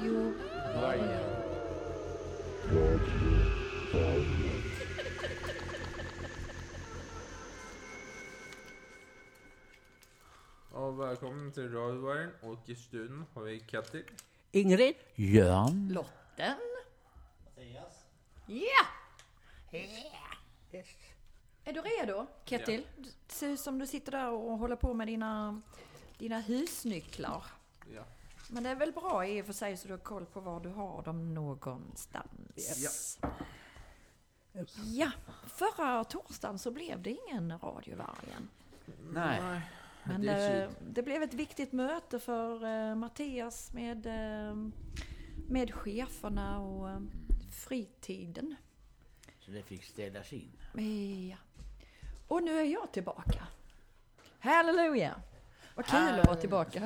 Radio Vargen. Och välkommen till Radio Vargen. Och i studion har vi Katty, Ingrid, Jörn, Lotten. Mattias. Ja! yes. Är du redo, Ketil? Det ser ut som du sitter där och håller på med dina husnycklar. Ja. Men det är väl bra i och för sig så du har koll på var du har dem någonstans. Ja, förra torsdagen så blev det ingen Radio Vargen. nej. Men det är det blev ett viktigt möte för Mattias med cheferna och fritiden. Så det fick ställas in. Ja. Och nu är jag tillbaka. Halleluja! Vad kul att vara tillbaka.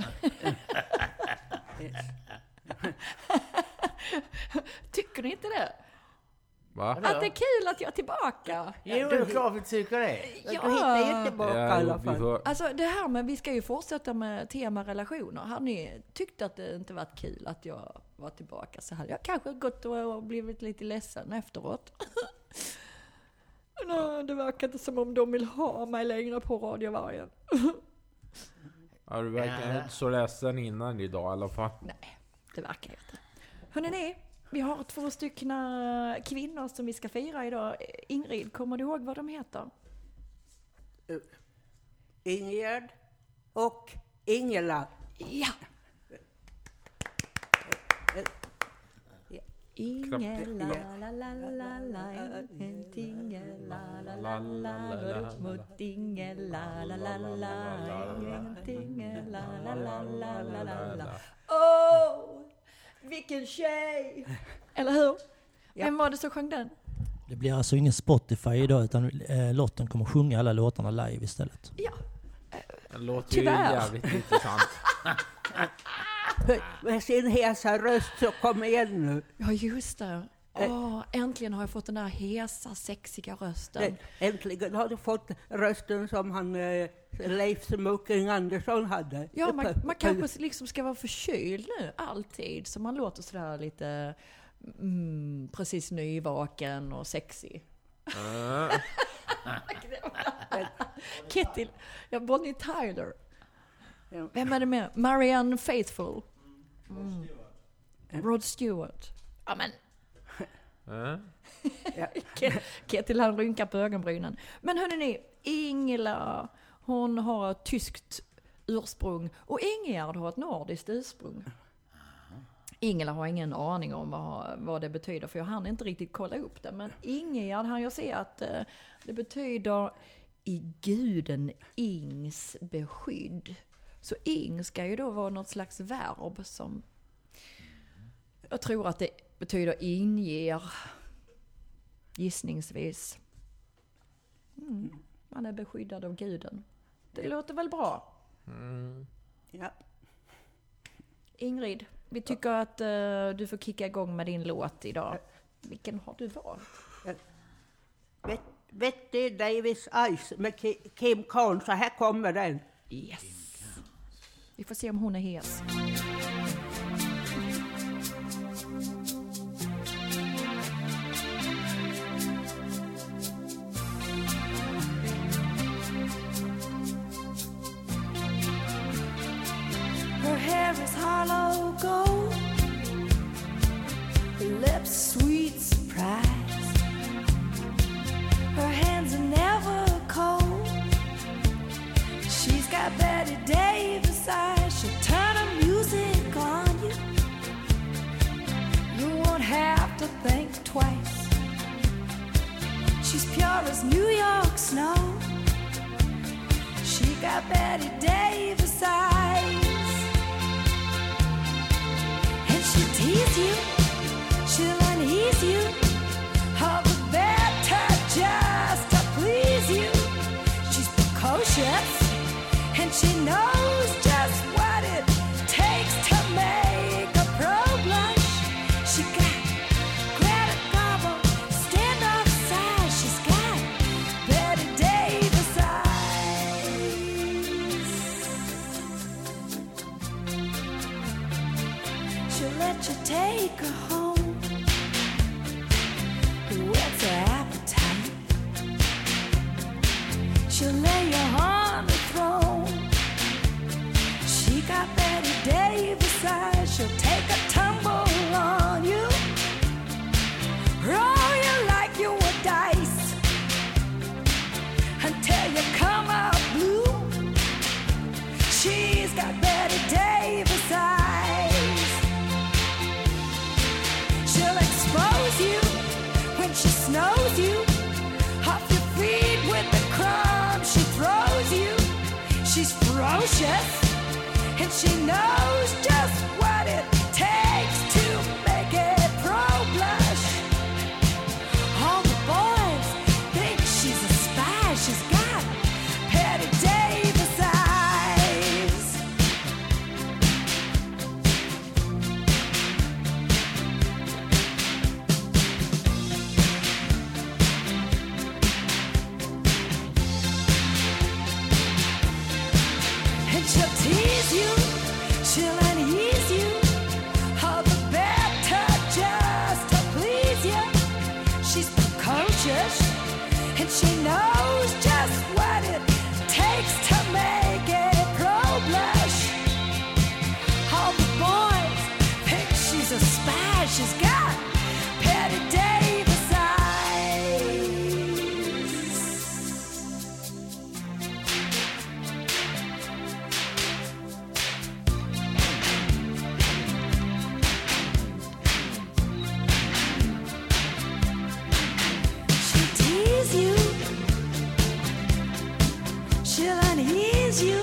Tycker ni inte det? Va? Att det är kul att jag är tillbaka. Jo, det är klart vi tycker det. Du hittar ju tillbaka i alla vi fall. får... Alltså det här med, vi ska ju fortsätta med tema relationer. Har ni tyckt att det inte varit kul att jag var tillbaka så hade jag kanske gått och blivit lite ledsen efteråt. Nej, det verkar inte som om de vill ha mig längre på Radio Vargen. Ja, du verkar inte så ledsen innan idag i alla fall. Nej, det verkar inte. Hörrni, vi har 2 stycken kvinnor som vi ska fira idag. Ingrid, kommer du ihåg vad de heter? Ingrid och Ingela. Ja! Ingela, la la la la, Ingela, la la la, mot Ingela, la la la, Ingela, la la la la. Åh, vilken tjej! Eller hur? Vem var det som sjöng den? Det blir alltså ingen Spotify idag utan Lotten kommer sjunga alla låtarna live istället. Ja, Det låter tyvärr. ju jävligt intressant. Med sin hesa röst så kom igen nu. Ja, just det. Äntligen har jag fått den där hesa, sexiga rösten. Äntligen har du fått rösten som han Leif Smoking Andersson hade. Ja, man kanske liksom ska vara förkyld nu, alltid. Så man låter sådär lite precis nyvaken och sexy. Ketil, ja, Bonnie Tyler. Ja. Vem är det med? Marianne Faithfull. Rod Stewart. Ja, men Ketil han rynkar på ögonbrynen. Men hörni, Ingela, hon har ett tyskt ursprung och Ingegärd har ett nordiskt ursprung. Ingela har ingen aning om vad det betyder, för jag hann inte riktigt kolla upp det. Men Ingegärd hann jag se att det betyder i guden Ings beskydd. Så Ing ska ju då vara något slags verb som jag tror att det betyder inger, gissningsvis. Man är beskyddad av guden. Det låter väl bra? Ja. Ingrid, vi tycker att du får kicka igång med din låt idag. Vilken har du valt? Betty Davis Ice med Kim Carnes. Så här kommer den. Yes. Vi får se om hon är hes. Her hair is hollow gold, her lips sweet surprise. Her hands are never cold. She's got Betty Davis eyes. She'll turn her music on you. You won't have to think twice. She's pure as New York snow. She got Betty Davis eyes. And she'll tease you, she'll unease you, all the better just to please you. She's precocious, and she knows just what it takes to make a pro blush. She got Greta Garbo, stand off side. She's got Betty Davis eyes. She'll let you take her home. What's her appetite? She'll lay you on the throne. She got Betty Davis eyes. She'll take a tumble on you, roll you like you were dice, until you come out blue. She's got Betty Davis eyes. She'll expose you when she snows you off your feet with the crumbs she throws you. She's ferocious and she knows just what it takes to make it pro-blush. All the boys think she's a spy. She's got Betty Davis eyes. And she'll tease you, she'll unease you, all the better just to please you. She's precocious, and she knows just what it takes to make it pro-blush. All the boys think she's a spy. She's got Betty Davis eyes. She'll tease you, she'll unease you,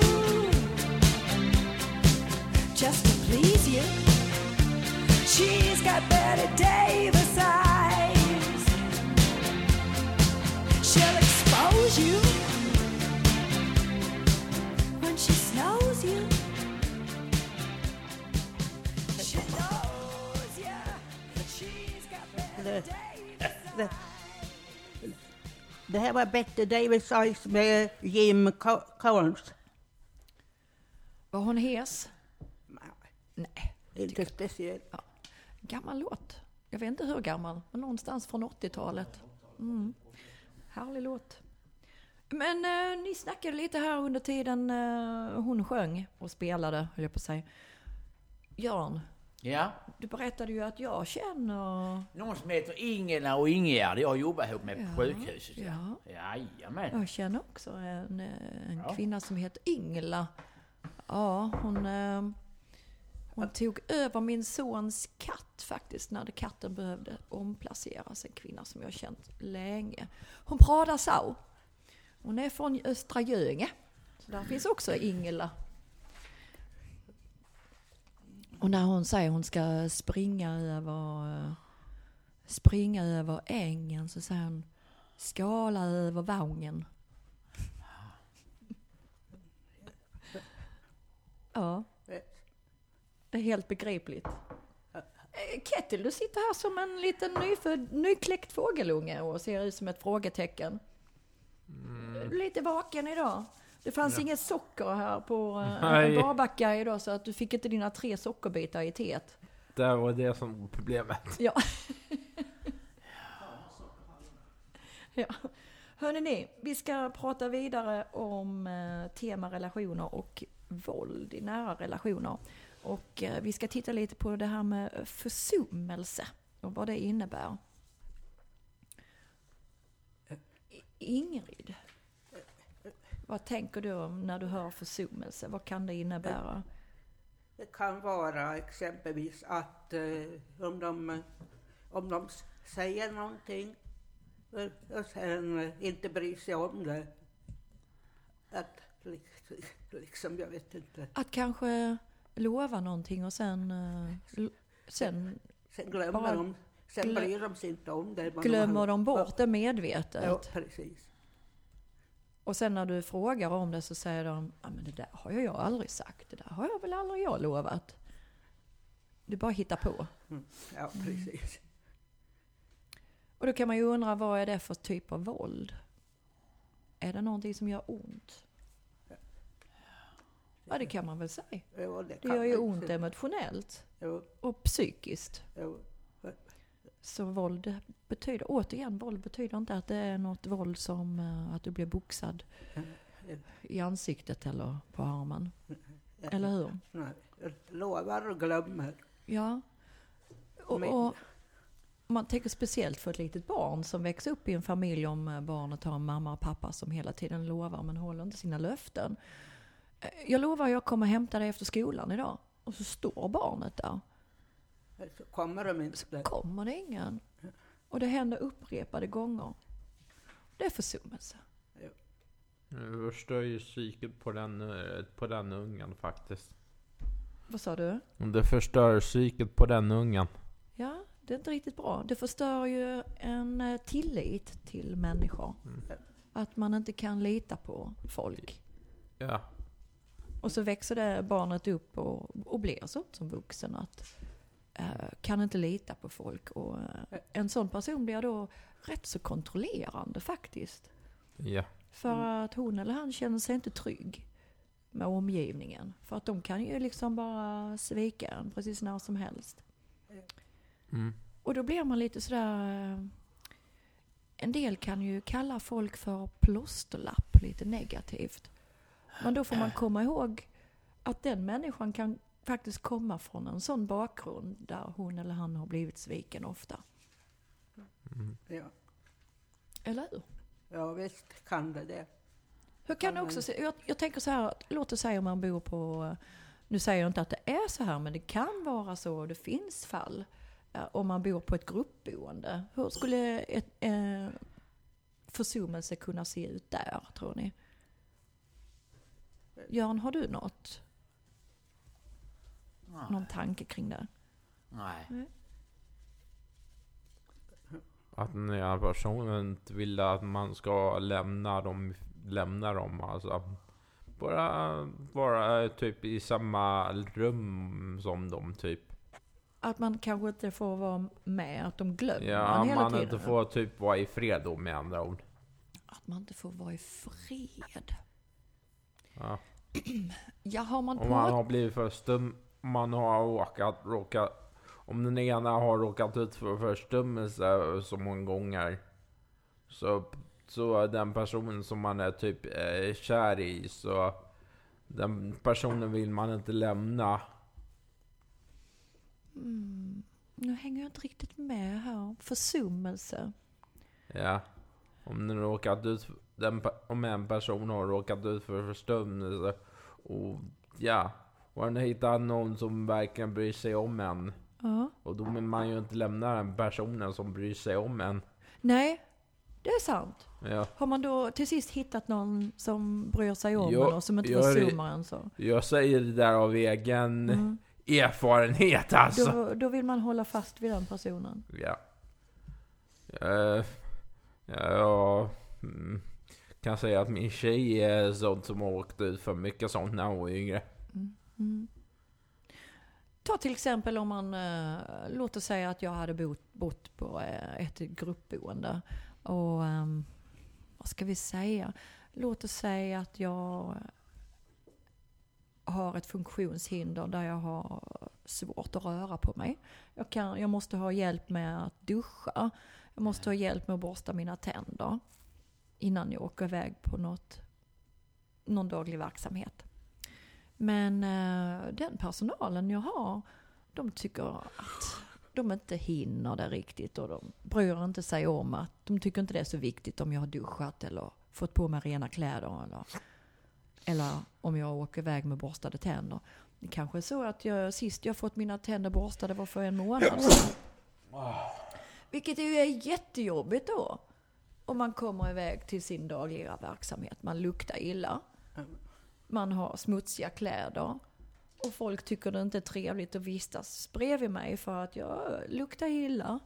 just to please you. She's got Betty Davis eyes. She'll expose you when she snows you. She knows ya. She's got Betty Davis eyes. Det här var Betty Davis Eyes med Jim Collins. Var hon hes? Nej. Inte speciellt. Ja. Gammal låt. Jag vet inte hur gammal, men någonstans från 80-talet. Härlig låt. Men ni snackade lite här under tiden hon sjöng och spelade, höll jag på att säga. Göran, Ja, du berättade ju att jag känner... någon som heter Ingela och Ingegärd. Jag jobbar ihop med på sjukhuset. Ja. Jajamän. Jag känner också en kvinna som heter Ingela. Ja, hon tog över min sons katt faktiskt när katten behövde omplaceras. En kvinna som jag har känt länge. Hon pratar så. Hon är från Östra Göinge. Så där finns också Ingela. Och när hon säger hon ska springa över ängen, så säger hon skala över vången. Ja. Det är helt begripligt. Kettil, du sitter här som en liten nykläckt fågelunge och ser ut som ett frågetecken. Lite vaken idag. Det fanns inget socker här på en barbacka idag, så att du fick inte dina 3 sockerbitar i teet. Det var det som var problemet. Ja. Ja. Hörrni, vi ska prata vidare om tema relationer och våld i nära relationer. Och vi ska titta lite på det här med försummelse och vad det innebär. Ingrid, vad tänker du om när du hör försummelse? Vad kan det innebära? Det kan vara exempelvis att om de säger någonting och sen inte bryr sig om det. Att liksom, jag vet inte. Att kanske lova någonting och sen glömmer bara de. Sen bryr de sig inte om det. glömmer de bort det medvetet. Ja, precis. Och sen när du frågar om det så säger de, ja men det där har jag aldrig sagt. Det där har jag väl aldrig jag lovat. Du bara hittar på. Ja, precis. Och då kan man ju undra, vad är det för typ av våld? Är det någonting som gör ont? Ja, det kan man väl säga. Jo, Det kan gör ju man ont säga. emotionellt Jo, och psykiskt. jo. Så våld betyder inte att det är något våld som att du blir boxad i ansiktet eller på armen. Eller hur? Nej, jag lovar och glömmer. Ja. Och man tänker speciellt för ett litet barn som växer upp i en familj om barnet har en mamma och pappa som hela tiden lovar men håller inte sina löften. Jag lovar jag kommer hämta dig efter skolan idag. Och så står barnet där. Så kommer de inte. Så kommer det ingen. Och det händer upprepade gånger. Det är försummelse. Det förstör ju psyket på den ungen faktiskt. Vad sa du? Det förstör psyket på den ungen. Ja, det är inte riktigt bra. Det förstör ju en tillit till människor. Att man inte kan lita på folk. Ja. Och så växer det barnet upp och blir så som vuxen att kan inte lita på folk. Och en sån person blir då rätt så kontrollerande faktiskt. Ja. För att hon eller han känner sig inte trygg med omgivningen. För att de kan ju liksom bara svika en precis när som helst. Mm. Och då blir man lite sådär... En del kan ju kalla folk för plåsterlapp lite negativt. Men då får man komma ihåg att den människan kan faktiskt komma från en sån bakgrund där hon eller han har blivit sviken ofta. Ja. Eller hur? Ja, visst kan det. Hur kan du också se, jag tänker så här, låt oss säga om man bor på, nu säger jag inte att det är så här, men det kan vara så, det finns fall, om man bor på ett gruppboende. Hur skulle ett försummelse kunna se ut där, tror ni? Jörn, har du någon tanke kring det? Nej. Att den ena personen inte vill att man ska lämna dem alltså. Bara vara typ i samma rum som dem typ. Att man kanske inte får vara med, att de glömmer Ja, man hela man tiden. inte får typ vara i fred då med andra ord. Att man inte får vara i fred. Ja. Ja, har man Om man har blivit för stum, man har råkat om den ena har råkat ut för förstummelse så många gånger, så är den personen som man är typ kär i, så den personen vill man inte lämna. Nu hänger jag inte riktigt med här. Försummelse. Ja. Om en person har råkat ut för förstummelse och den hittar någon som verkligen bryr sig om en. Ja. Och då vill man ju inte lämna den personen som bryr sig om en. Nej, det är sant. Ja. Har man då till sist hittat någon som bryr sig om Ja, en och som inte jag- försummar en så? Jag säger det där av egen erfarenhet alltså. Då vill man hålla fast vid den personen. Ja. Jag kan säga att min tjej är sånt som har åkt ut för mycket sånt när hon var yngre. Ta till exempel om man, låt oss säga att jag hade bott på ett gruppboende. Och vad ska vi säga? Låt oss säga att jag har ett funktionshinder där jag har svårt att röra på mig. Jag måste ha hjälp med att duscha. Jag måste ha hjälp med att borsta mina tänder innan jag åker iväg på någon daglig verksamhet. Men den personalen jag har, de tycker att de inte hinner det riktigt och de bryr inte sig om att de tycker inte det är så viktigt om jag har duschat eller fått på mig rena kläder eller om jag åker iväg med borstade tänder. Det kanske är så att sist jag fått mina tänder borstade var för en månad sedan. Vilket ju är jättejobbigt då. Om man kommer iväg till sin dagliga verksamhet. Man luktar illa. Man har smutsiga kläder. Och folk tycker det inte är trevligt att vistas bredvid mig för att jag luktar illa.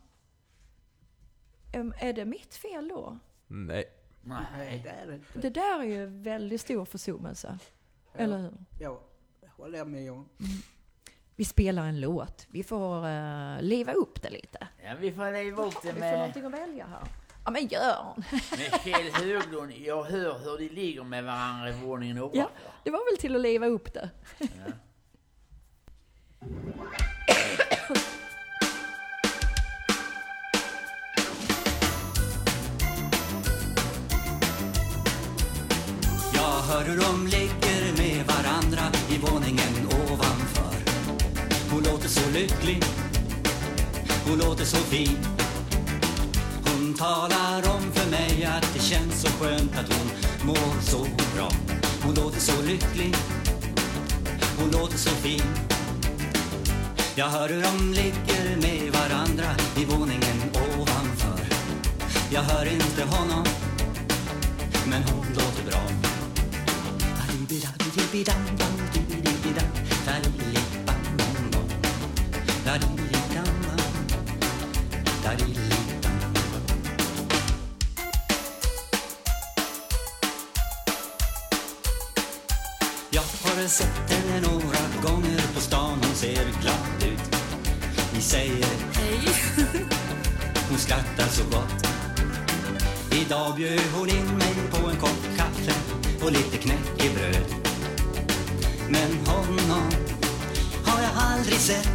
Är det mitt fel då? Nej. Nej, det är inte. Det där är ju väldigt stor försummelse. Eller hur? Ja, det håller jag med om. Vi spelar en låt. Vi får leva upp det lite. Ja, vi får leva upp det Vi får med... någonting att välja här. Ja, men Göran. Men Kjell Höglund, jag hör hur de ligger med varandra i våningen ovanför. Ja, det var väl till att leva upp det. Ja. Jag hör hur de ligger med varandra i våningen ovanför. Hon låter så lycklig, hon låter så fin. Hon talar om för mig att det känns så skönt att hon mår så bra. Hon låter så lycklig, hon låter så fin. Jag hör hur de ligger med varandra i våningen ovanför. Jag hör inte honom, men hon låter bra. Jag har sett henne några gånger på stan, hon ser glad ut. Vi säger hej. Hon skrattar så gott. Idag bjöd hon in mig på en kopp kaffe och lite knäckebröd. Men honom har jag aldrig sett.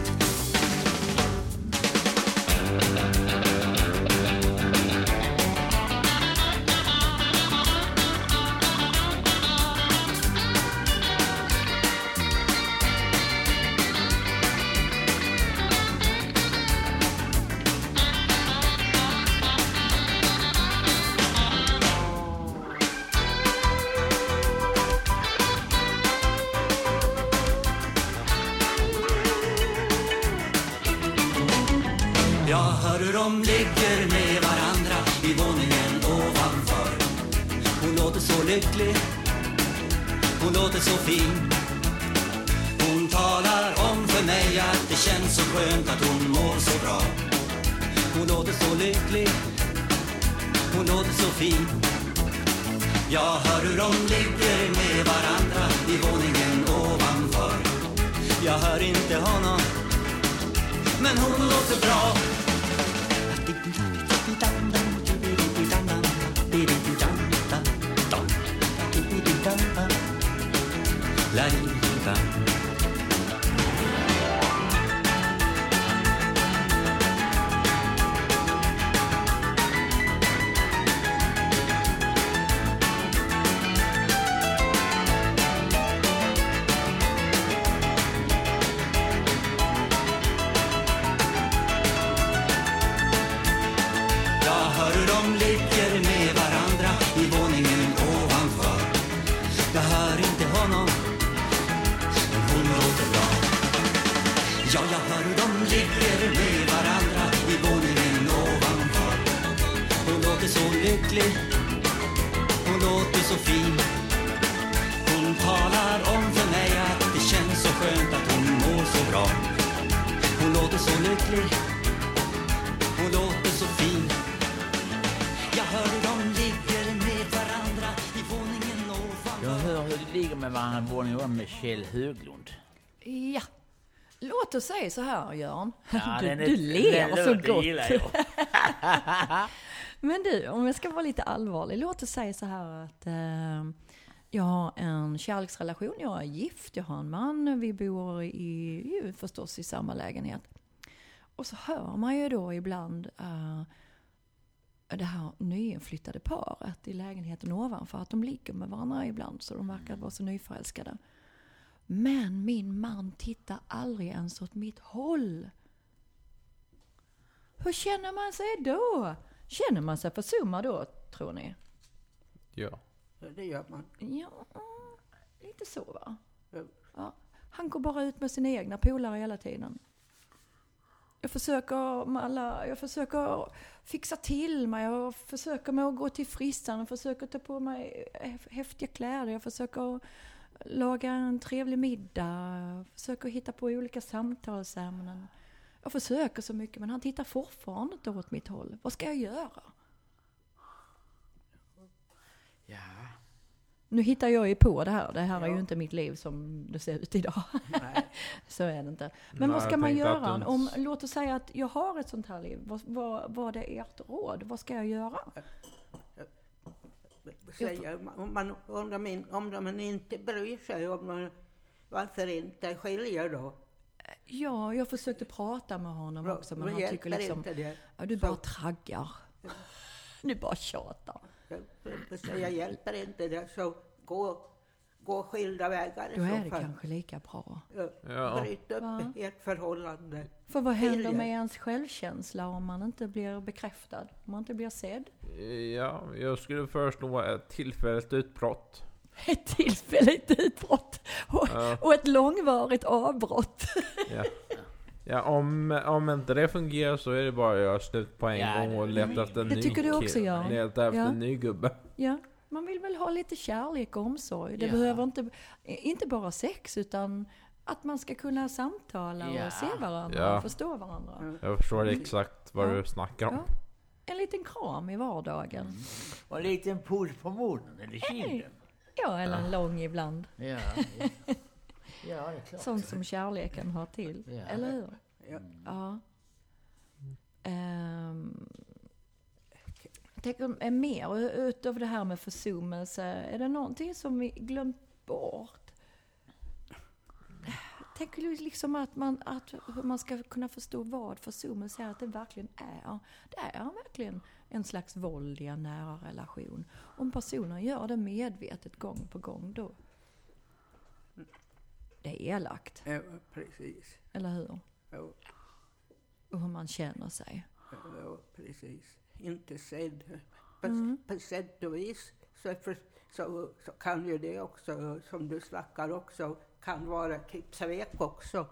Jag hör hur de ligger med varandra i våningen ovanför. Hon låter så lycklig, hon låter så fin. Hon talar om för mig att det känns så skönt att hon mår så bra. Hon låter så lycklig, hon låter så fin. Jag hör hur de ligger med varandra i våningen ovanför. Jag hör inte honom, men hon låter bra. Ja, jag hör hur de ligger med varandra i våningen ovanför. Hon låter så lycklig, hon låter så fin. Hon talar om för mig att det känns så skönt att hon mår så bra. Hon låter så lycklig, hon låter så fin. Jag hör hur de ligger med varandra i våningen ovanför. Jag hör hur de ligger med varandra i våningen ovanför med Kjell Höglund. Ja. Låt oss säga så här, Göran. Ja, du ler så gott. Jag. Men du, om jag ska vara lite allvarlig. Låt oss säga så här att jag har en kärleksrelation. Jag är gift, jag har en man. Vi bor förstås i samma lägenhet. Och så hör man ju då ibland det här nyinflyttade paret i lägenheten ovanför. Att de ligger med varandra ibland så de verkar vara så nyförälskade. Men min man tittar aldrig ens åt mitt håll. Hur känner man sig då? Känner man sig försummad då, tror ni? Ja. Det gör man. Ja, lite så va? Ja. Ja. Han går bara ut med sina egna polare hela tiden. Jag försöker fixa till mig. Jag försöker med att gå till frissan. Jag försöker ta på mig häftiga kläder. Jag försöker laga en trevlig middag. Försöker hitta på olika samtalsämnen. Jag försöker så mycket, men han tittar fortfarande inte åt mitt håll. Vad ska jag göra? Ja. Nu hittar jag ju på det här. Det här är Ja. ju inte mitt liv som det ser ut idag. Nej. Så är det inte. Men Nej, vad ska jag man tänkte göra? att Låt oss säga att jag har ett sånt här liv. Vad är ert råd? Vad ska jag göra? Säger, om de inte bryr sig, varför inte skiljer då? Ja, jag försökte prata med honom också. Men han tycker hjälper liksom, inte det. ja, du bara traggar. Du bara tjatar. Jag hjälper inte det, så gå skilda vägar i Då är så det fall. kanske lika bra. Ja. Bryt upp Va? ert förhållande. För vad händer Skiljer. med ens självkänsla om man inte blir bekräftad? Om man inte blir sedd? Ja, jag skulle föreslå ett tillfälligt utbrott. Ett tillfälligt utbrott och ett långvarigt avbrott. Ja. Ja, om inte det fungerar så är det bara att göra slut på en gång och leta efter en ny tycker du också, kille. ja. Leta efter Ja. en ny gubbe. Ja, man vill väl ha lite kärlek och omsorg. Det Ja. behöver inte bara sex, utan att man ska kunna samtala Ja. och se varandra Ja. och förstå varandra. Jag förstår exakt vad Ja. du snackar om. Ja. En liten kram i vardagen. Och en liten puss på munnen eller kinden. Ja, eller en lång ibland. Ja, ja. Ja, det är klart. Sånt som kärleken har till. Ja. Eller hur? Ja. Ja. Tänk om är mer utöver det här med försummelse. Är det någonting som vi glömt bort? Tänker du liksom att hur man ska kunna förstå vad försummelse är, att det verkligen är? Det är verkligen en slags våld i en nära relation. Om personen gör det medvetet gång på gång, då det är elakt, Ja, precis. eller hur? Ja, Och hur man känner sig. ja, precis. Inte sedd. På sätt och vis så kan ju det också, som du snackar också, kan vara typ svek också.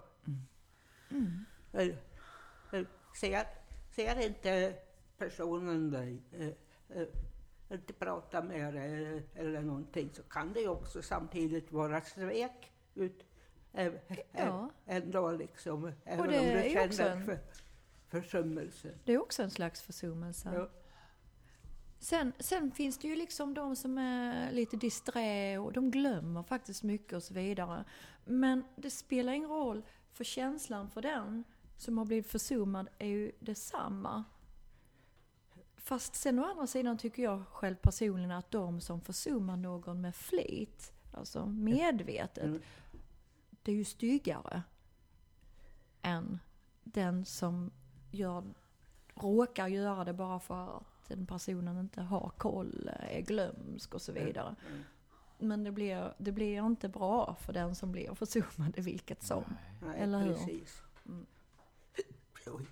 Ser inte personen dig, inte prata med dig eller någonting, så kan det ju också samtidigt vara svek Ja. ändå liksom, även Och om det du är ju också känner försummelse. Det är också en slags försummelse. Ja. Sen finns det ju liksom de som är lite disträ och de glömmer faktiskt mycket och så vidare. Men det spelar ingen roll, för känslan för den som har blivit försummad är ju detsamma. Fast sen å andra sidan tycker jag själv personligen att de som försummar någon med flit, alltså medvetet, det är ju styggare än den som råkar göra det bara för att den personen inte har koll, är glömsk och så vidare. Men det blir inte bra för den som blir försummad, vilket som. Nej, Eller hur? precis. Oj.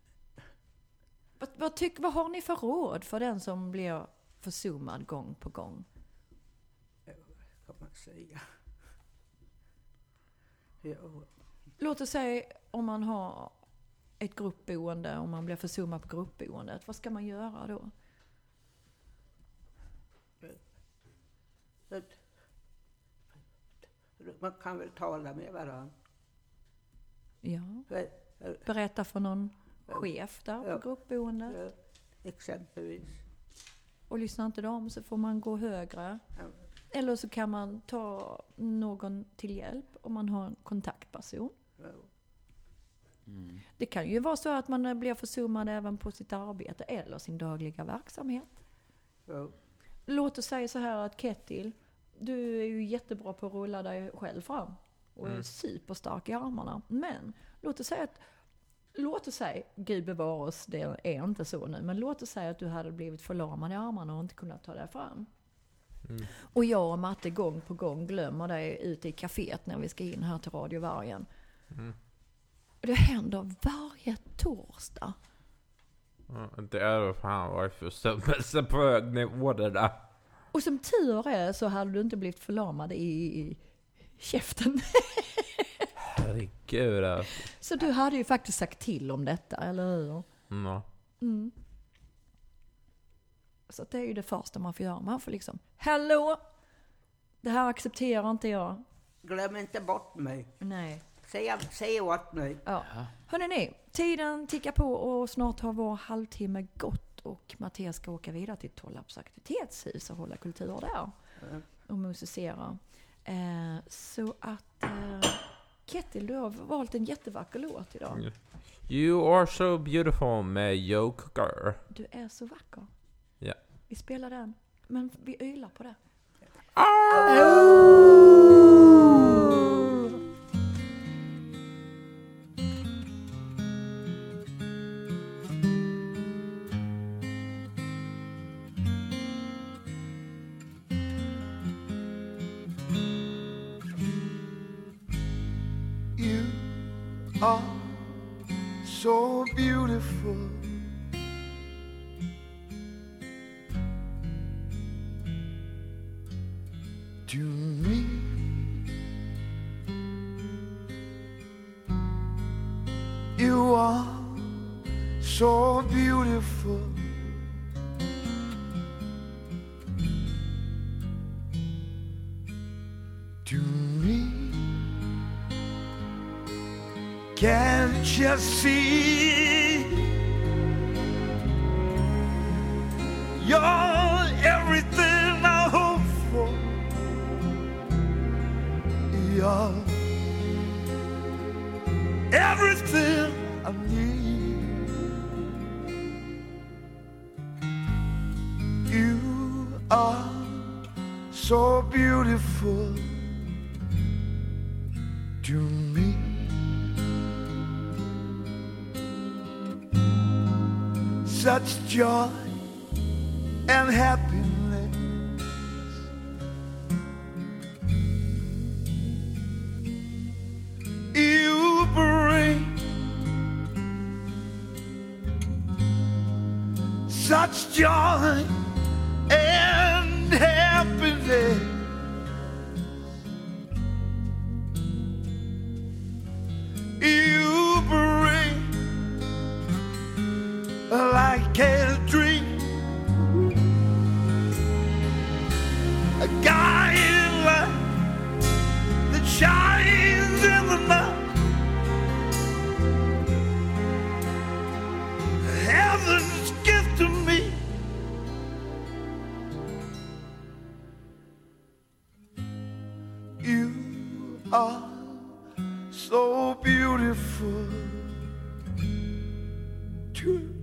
Vad har ni för råd för den som blir försummad gång på gång? Kan man säga. Ja. Låt oss säga om man har ett gruppboende, om man blir försummad på gruppboendet. Vad ska man göra då? Man kan väl tala med varandra. Ja. Berätta för någon chef där Ja. på gruppboendet. Ja, exempelvis. Och lyssnar inte de så får man gå högre. Ja. Eller så kan man ta någon till hjälp om man har en kontaktperson. Ja. Det kan ju vara så att man blir försummad även på sitt arbete eller sin dagliga verksamhet. Ja. Låt oss säga så här att Ketil, du är ju jättebra på att rulla dig själv fram och är superstark i armarna. Men låt oss säga, Gud bevara oss, det är inte så nu, men låt oss säga att du hade blivit förlamad i armarna och inte kunnat ta dig fram. Och jag och Matte gång på gång glömmer dig ute i kaféet när vi ska in här till Radio Vargen. Det händer varje torsdag. Ja, det är ju fan varit försummelse på hög nivå det där. Och som tur är så hade du inte blivit förlamad i käften. Herregud alltså. Så du hade ju faktiskt sagt till om detta, eller hur? Ja. Så det är ju det första man får göra. Man får liksom, hallå! Det här accepterar inte jag. Glöm inte bort mig. Nej. Säg åt mig. Ja. Hörrni, tiden tickar på och snart har vår halvtimme gått. och Mattias ska åka vidare till Tollarps aktivitetshus och hålla kultur där och musicera. Så att Ketil, du har valt en jättevacker låt idag. You are so beautiful med Joe Cocker. Du är så vacker. Ja. Vi spelar den, men vi ylar på det. You are so beautiful. To me, you are so beautiful. To me, can't you see? You're everything I hope for. You're everything I need. You are so beautiful to me. Such joy and happiness. You bring such joy and happiness. You bring like a dream, a guiding light that shines in the night. Heaven's gift to me. You are so beautiful to